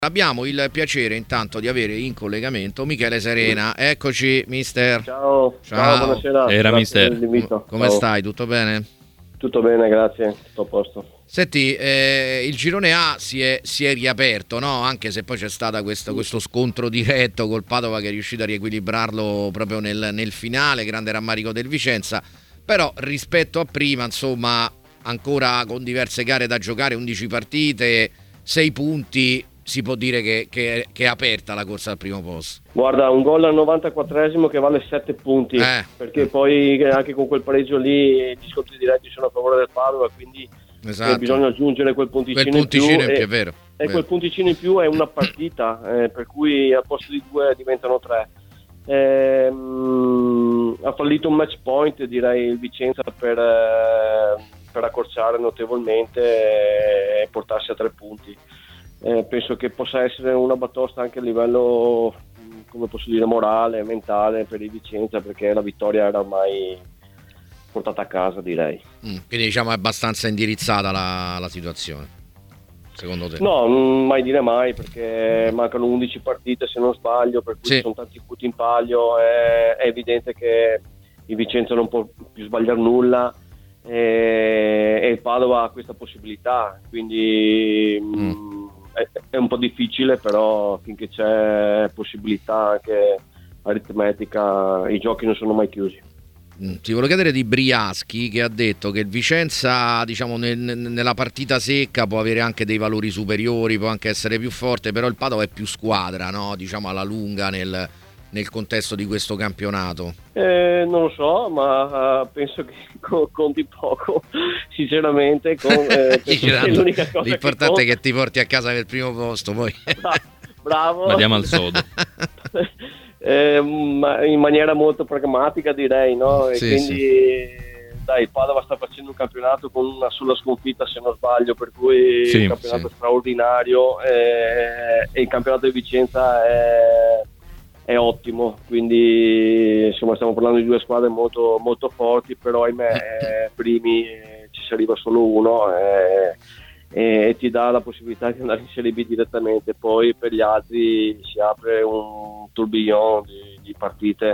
Abbiamo il piacere intanto di avere in collegamento Michele Serena. Eccoci, mister. Ciao, buonasera. Era mister. Come stai? Tutto bene? Tutto bene, grazie, tutto a posto. Senti, il girone A si è riaperto, no? Anche se poi c'è stato questo scontro diretto col Padova che è riuscito a riequilibrarlo proprio nel finale, grande rammarico del Vicenza. Però rispetto a prima, insomma, ancora con diverse gare da giocare, 11 partite, 6 punti, si può dire che è aperta la corsa al primo posto. Guarda, un gol al 94esimo che vale 7 punti, perché poi anche con quel pareggio lì gli scontri diretti sono a favore del Padova, quindi bisogna aggiungere quel punticino in più, è vero. E quel punticino in più è una partita, per cui al posto di 2 diventano 3. Ha fallito un match point, direi, il Vicenza per accorciare notevolmente e portarsi a 3 punti. Penso che possa essere una batosta anche a livello, come posso dire, morale, mentale per il Vicenza, perché la vittoria era ormai portata a casa, direi. Quindi diciamo è abbastanza indirizzata la situazione, secondo te? No, non mai dire mai, perché mancano 11 partite se non sbaglio, per cui sono tanti punti in palio, è evidente che il Vicenza non può più sbagliare nulla e il Padova ha questa possibilità, quindi è un po' difficile, però finché c'è possibilità anche aritmetica i giochi non sono mai chiusi. Ti volevo chiedere di Briaschi, che ha detto che il Vicenza, diciamo, nella partita secca può avere anche dei valori superiori, può anche essere più forte, però il Padova è più squadra, no? Diciamo alla lunga nel contesto di questo campionato. Non lo so, ma penso che conti poco, sinceramente. L'unica cosa l'importante è che ti porti a casa per il primo posto, poi. Bravo. Andiamo al sodo. Ma in maniera molto pragmatica, direi, no? E quindi dai, il Padova sta facendo un campionato con una sola sconfitta, se non sbaglio, per cui un campionato straordinario, e il campionato di Vicenza è ottimo, quindi insomma stiamo parlando di 2 squadre molto, molto forti, però ahimè primi ci si arriva solo uno e ti dà la possibilità di andare in Serie B direttamente, poi per gli altri si apre un tourbillon di partite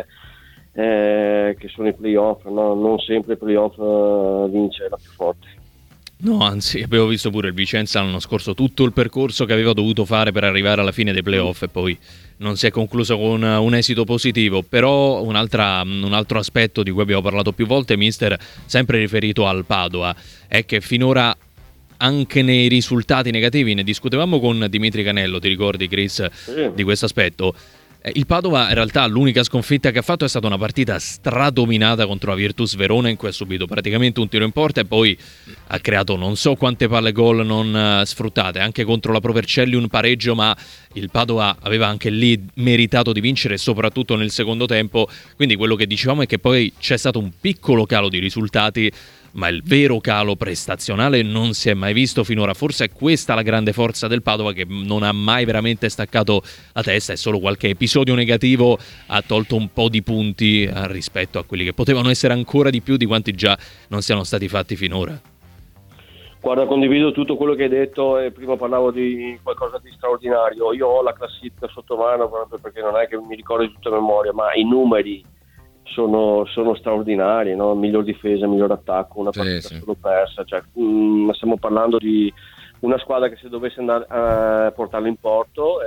che sono i playoff, no? Non sempre i playoff vince la più forte. No, anzi, abbiamo visto pure il Vicenza l'anno scorso, tutto il percorso che aveva dovuto fare per arrivare alla fine dei playoff e poi non si è concluso con un esito positivo. Però un altro aspetto di cui abbiamo parlato più volte, mister, sempre riferito al Padova, è che finora anche nei risultati negativi, ne discutevamo con Dimitri Canello, ti ricordi, Chris, di questo aspetto? Il Padova in realtà l'unica sconfitta che ha fatto è stata una partita stradominata contro la Virtus Verona, in cui ha subito praticamente un tiro in porta e poi ha creato non so quante palle gol non sfruttate, anche contro la Pro Vercelli un pareggio, ma il Padova aveva anche lì meritato di vincere, soprattutto nel secondo tempo. Quindi quello che dicevamo è che poi c'è stato un piccolo calo di risultati, ma il vero calo prestazionale non si è mai visto finora. Forse è questa la grande forza del Padova, che non ha mai veramente staccato la testa, e solo qualche episodio negativo ha tolto un po' di punti rispetto a quelli che potevano essere ancora di più di quanti già non siano stati fatti finora. Guarda, condivido tutto quello che hai detto e prima parlavo di qualcosa di straordinario. Io ho la classifica sotto mano proprio perché non è che mi ricordo di tutta memoria, ma i numeri sono straordinari, no? Miglior difesa, miglior attacco, una partita solo persa, cioè, stiamo parlando di una squadra che se dovesse andare a portarla in porto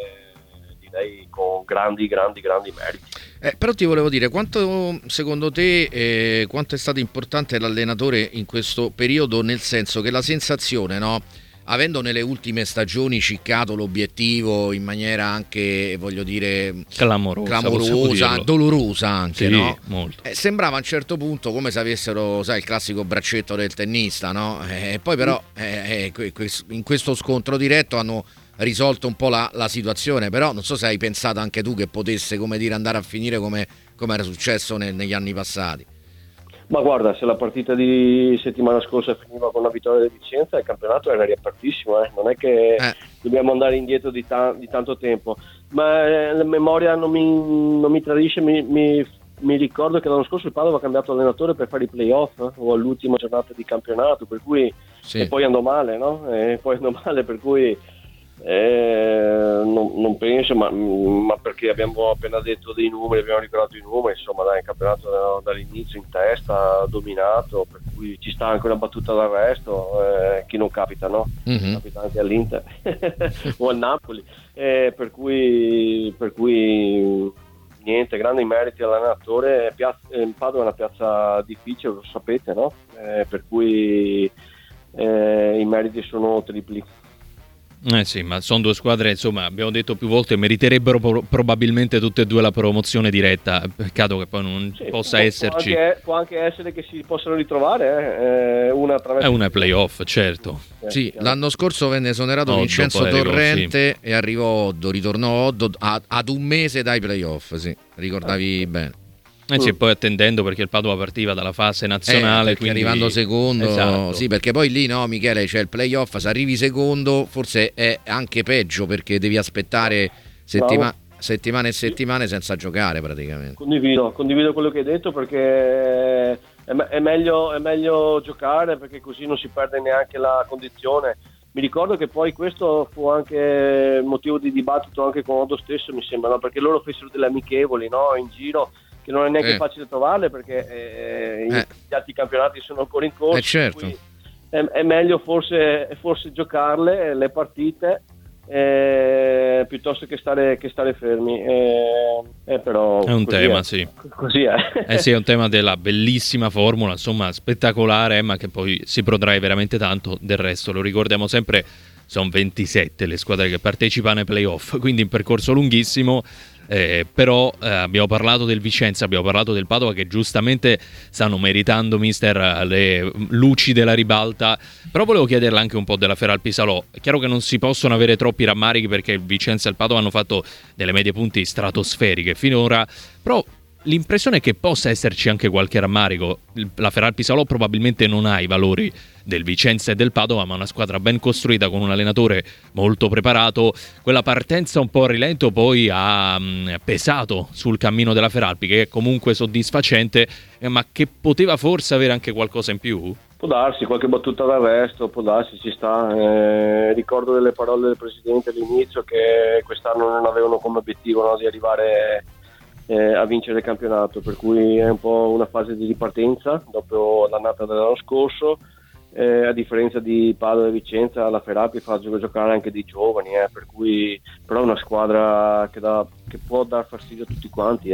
direi con grandi meriti. Però ti volevo dire, quanto secondo te quanto è stato importante l'allenatore in questo periodo, nel senso che la sensazione, no? Avendo nelle ultime stagioni ciccato l'obiettivo in maniera anche, voglio dire, clamorosa, dolorosa anche, no? Molto. Sembrava a un certo punto come se avessero, sai, il classico braccetto del tennista, no? E poi però in questo scontro diretto hanno risolto un po' la situazione, però non so se hai pensato anche tu che potesse, come dire, andare a finire come era successo negli anni passati. Ma guarda, se la partita di settimana scorsa finiva con la vittoria del Vicenza, il campionato era riapertissimo, non è che dobbiamo andare indietro di tanto tempo, ma la memoria non mi tradisce, mi ricordo che l'anno scorso il Padova ha cambiato allenatore per fare i playoff o all'ultima giornata di campionato, per cui e poi andò male, no? Per cui Non penso, ma perché abbiamo appena detto dei numeri, abbiamo ricordato i numeri, insomma dai, il campionato dall'inizio in testa, dominato, per cui ci sta anche una battuta d'arresto, chi non capita, no? Capita anche all'Inter o al Napoli, per cui niente, grandi meriti all'allenatore. Padova è una piazza difficile, lo sapete, no? Per cui i meriti sono tripli. Sì, ma sono due squadre, insomma, abbiamo detto più volte, meriterebbero probabilmente tutte e due la promozione diretta. Peccato che poi non possa esserci. Può anche essere che si possano ritrovare una attraverso. È una playoff, certo. Sì, l'anno scorso venne esonerato Vincenzo Torrente e arrivò Oddo, ritornò Oddo ad un mese dai playoff, sì, ricordavi bene. Sì, poi attendendo perché il Padova partiva dalla fase nazionale, quindi arrivando secondo, esatto. Sì, perché poi lì, no, Michele, c'è il playoff, se arrivi secondo forse è anche peggio perché devi aspettare settimane e settimane senza giocare praticamente. Condivido quello che hai detto, perché è meglio giocare, perché così non si perde neanche la condizione. Mi ricordo che poi questo fu anche motivo di dibattito anche con Oddo stesso, mi sembra, no? Perché loro fecero delle amichevoli, no? In giro, che non è neanche facile trovarle, perché gli altri campionati sono ancora in corso. Certo. È meglio forse giocarle le partite piuttosto che stare fermi. Però è un tema, sì. Così è. Sì, è un tema della bellissima formula, insomma, spettacolare, ma che poi si protrae veramente tanto. Del resto, lo ricordiamo sempre, sono 27 le squadre che partecipano ai playoff, quindi un percorso lunghissimo. Però abbiamo parlato del Vicenza, abbiamo parlato del Padova, che giustamente stanno meritando, mister, le luci della ribalta. Però volevo chiederle anche un po' della Feralpi Salò. È chiaro che non si possono avere troppi rammarichi perché il Vicenza e il Padova hanno fatto delle medie punti stratosferiche finora, però l'impressione è che possa esserci anche qualche rammarico. La Feralpi Salò probabilmente non ha i valori del Vicenza e del Padova, ma una squadra ben costruita con un allenatore molto preparato. Quella partenza un po' a rilento poi ha pesato sul cammino della Feralpi, che è comunque soddisfacente, ma che poteva forse avere anche qualcosa in più? Può darsi, qualche battuta d'arresto, può darsi, ci sta. Ricordo delle parole del presidente all'inizio, che quest'anno non avevano come obiettivo, no, di arrivare a vincere il campionato, per cui è un po' una fase di ripartenza dopo l'annata dell'anno scorso. A differenza di Padova e Vicenza, la Feralpi fa giocare anche dei giovani, per cui però è una squadra che può dar fastidio a tutti quanti,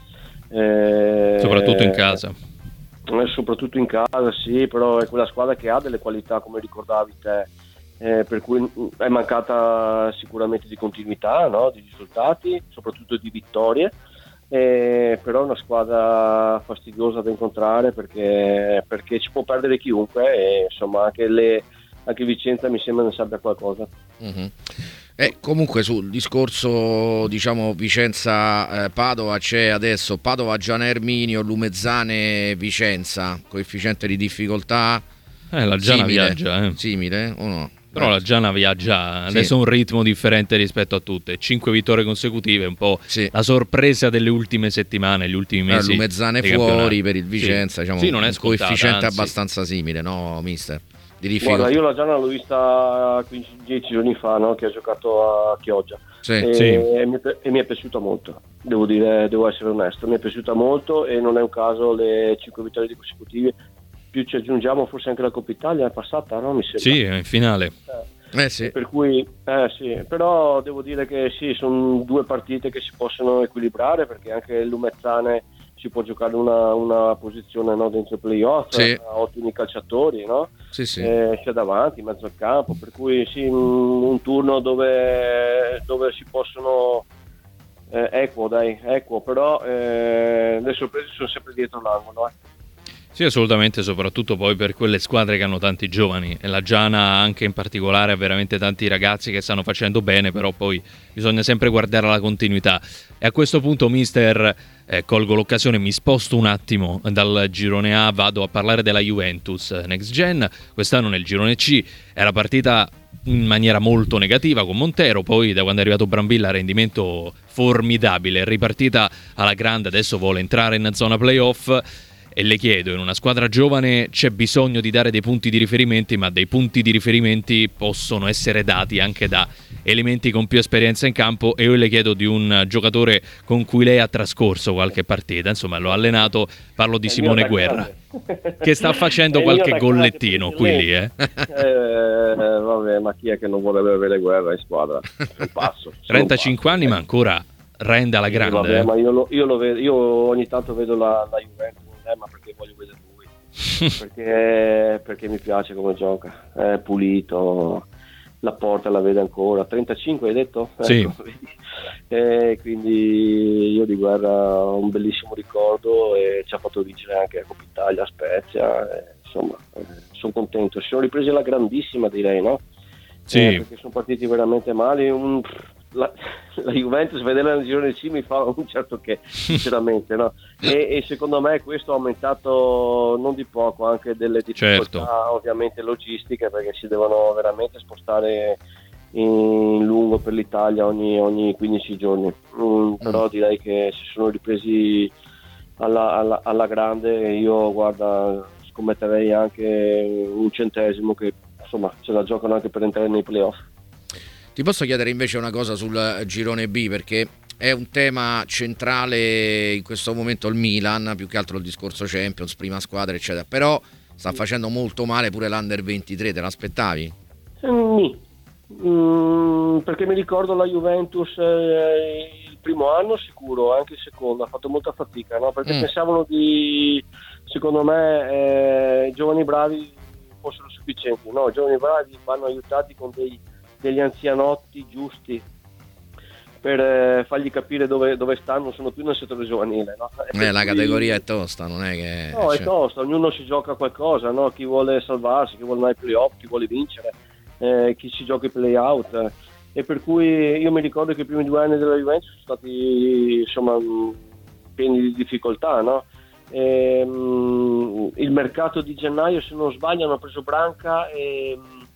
soprattutto in casa. Soprattutto in casa, sì, però è quella squadra che ha delle qualità, come ricordavi te, per cui è mancata sicuramente di continuità, no? Di risultati, soprattutto di vittorie. Però è una squadra fastidiosa da incontrare, perché ci può perdere chiunque, e insomma anche Vicenza mi sembra ne sappia qualcosa. Comunque sul discorso, diciamo, Vicenza-Padova, c'è adesso Padova, Giana Erminio, Lumezzane, Vicenza, coefficiente di difficoltà la Giana viaggia simile o no? Però la Giana viaggia adesso un ritmo differente rispetto a tutte. 5 vittorie consecutive, un po' la sorpresa delle ultime settimane, gli ultimi mesi. Lumezzane fuori per il Vicenza, diciamo, non è un coefficiente abbastanza simile, no, mister? Guarda, io la Giana l'ho vista 10 giorni fa, no? Che ha giocato a Chioggia, e mi è piaciuta molto, devo essere onesto, mi è piaciuta molto, e non è un caso le 5 vittorie consecutive. Più ci aggiungiamo forse anche la Coppa Italia è passata, no? Mi sembra. Sì, in finale. Sì. Per cui sì, però devo dire che sì, sono due partite che si possono equilibrare, perché anche il Lumezzane si può giocare una posizione, no, dentro i playoff, ha ottimi calciatori, no? Sì. C'è davanti, in mezzo al campo, per cui sì, un turno dove si possono equo, però le sorprese sono sempre dietro l'angolo. Sì, assolutamente, soprattutto poi per quelle squadre che hanno tanti giovani, e la Giana anche in particolare ha veramente tanti ragazzi che stanno facendo bene, però poi bisogna sempre guardare alla continuità. E a questo punto, mister, colgo l'occasione, mi sposto un attimo dal girone A, vado a parlare della Juventus Next Gen. Quest'anno nel girone C era partita in maniera molto negativa con Montero, poi da quando è arrivato Brambilla rendimento formidabile, è ripartita alla grande, adesso vuole entrare in zona playoff. e le chiedo, in una squadra giovane c'è bisogno di dare dei punti di riferimenti, ma dei punti di riferimenti possono essere dati anche da elementi con più esperienza in campo, e io le chiedo di un giocatore con cui lei ha trascorso qualche partita, insomma l'ho allenato, parlo di Simone Guerra, che sta facendo qualche gollettino qui lì. Vabbè, ma chi è che non vorrebbe avere Guerra in squadra? Passo, 35 anni, ma ancora rende alla grande. Vabbè, ma io lo vedo, io ogni tanto vedo la Juventus, ma perché voglio vedere lui, perché mi piace come gioca, è pulito, la porta la vede ancora. 35 hai detto? Sì. Quindi io di Guerra ho un bellissimo ricordo, e ci ha fatto vincere anche a Coppa Italia, a Spezia, insomma sono contento. Si sono ripresi alla grandissima, direi, no? Sì. Perché sono partiti veramente male. La Juventus, vederla nel girone C mi fa un certo che, sinceramente, no? E secondo me questo ha aumentato non di poco anche delle difficoltà, ovviamente logistiche, perché si devono veramente spostare in lungo per l'Italia ogni 15 giorni. Però direi che si sono ripresi alla grande, e io, guarda, scommetterei anche un centesimo che insomma ce la giocano anche per entrare nei playoff. Ti posso chiedere invece una cosa sul girone B, perché è un tema centrale in questo momento il Milan, più che altro il discorso Champions, prima squadra eccetera, però sta facendo molto male pure l'Under 23, te l'aspettavi? Perché mi ricordo la Juventus il primo anno sicuro, anche il secondo ha fatto molta fatica, no? Perché pensavano secondo me i giovani bravi fossero sufficienti, no? I giovani bravi vanno aiutati con degli anzianotti giusti per fargli capire dove stanno, sono più nel settore giovanile, no? La categoria è tosta, non è che... No, è tosta, ognuno si gioca qualcosa, no? Chi vuole salvarsi, chi vuole andare ai playoff, chi vuole vincere, chi si gioca i play-out, e per cui io mi ricordo che i primi 2 anni della Juventus sono stati insomma pieni di difficoltà, no? Il mercato di gennaio, se non sbaglio, hanno preso Branca e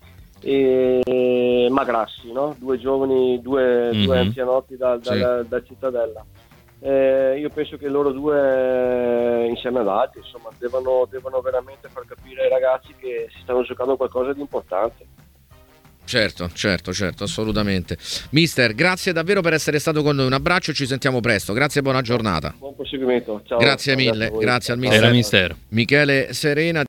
Magrassi, no? 2 giovani, due anzianotti da Cittadella. Io penso che loro 2 insieme ad altri insomma devono veramente far capire ai ragazzi che si stanno giocando qualcosa di importante. Certo, assolutamente. Mister, grazie davvero per essere stato con noi, un abbraccio e ci sentiamo presto, grazie e buona giornata. Buon proseguimento, ciao. Grazie mille, grazie al mister Michele Serena.